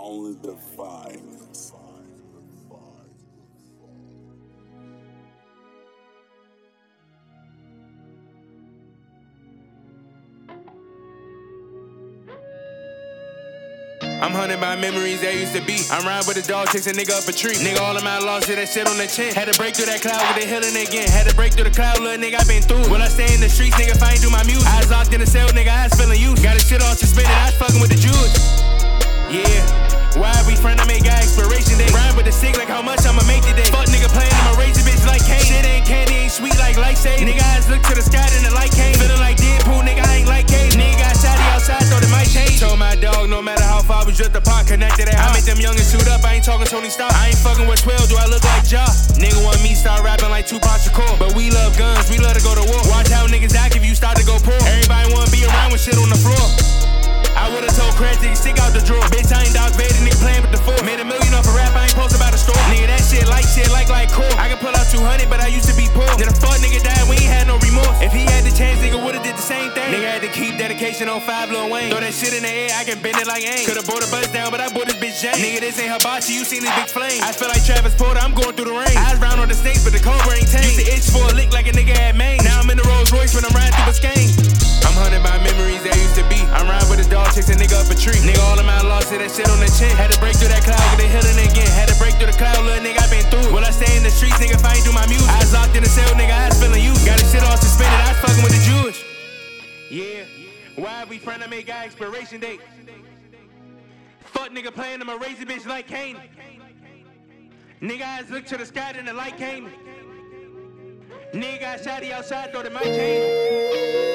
only defines. I'm hunted by memories that used to be. I'm riding with a dog, chase a nigga up a tree. Nigga, all of my lost that shit on the chin. Had to break through that cloud with the healing again. Had to break through the cloud, little nigga, I been through it. Will I stay in the streets, nigga, if I ain't do my music? Eyes locked in the cell, nigga, eyes feeling used. Got a shit all suspended, I was fucking with the Jews. Yeah. Why we friend, I make guy expiration day. Rhyme with the stick like how much I'ma make today. Fuck nigga playing, I'ma raise a bitch like Kane. Shit ain't candy, ain't sweet like Lifesaver. Nigga, eyes look to the sky, then the light came. Feeling like Deadpool, nigga, I ain't like Cage. Nigga got shotty outside, thought it might change. Told my dog, no matter how far we drift apart, connected at heart. I make them youngins suit up, I ain't talking Tony Stark. I ain't fucking with 12, do I look like Ja? Nigga want me start rapping like Tupac Shakur. But we love guns, we love to go to war. Watch how niggas act if you start to go poor. Everybody wanna be around with shit on the floor. I would've told Craig to stick out the drawer. Bitch, I ain't Darth Vader, nigga playing with the force. Made $1 million off a rap, I ain't posted about a store. Nigga, that shit like cool. I can pull out 200, but I used to be poor. Then a fuck nigga died, we ain't had no remorse. If he had the chance, nigga would've did the same thing. Nigga had to keep dedication on 5 Lil Wayne. Throw that shit in the air, I can bend it like aim. Could've brought a buzz down, but I bought this bitch Jane. Nigga, this ain't hibachi, you seen this big flame. I feel like Travis Porter, I'm going through the rain. Eyes round on the snakes, but the cobra ain't tame. Used to itch for a lick like a nigga had mange. Now I'm in the Rolls Royce when I'm riding through Biscayne. I'm hunted by memories that used to be. I'm riding with a dog, chasing nigga up a tree. Nigga, all of my lost that shit on the chin. Had to break through that cloud, get the healing again. Had to break through the cloud, little nigga, I been through it. Will I stay in the streets, nigga, if I ain't do my music? Eyes locked in the cell, nigga, eyes feeling used. Got a shit all suspended, I was fucking with the Jewish. Yeah, why we friend, I make guy expiration date. Fuck nigga playing, I'ma raise a bitch like Kane. Nigga, eyes look to the sky, then the light came. Nigga got shotty outside, thought it might change.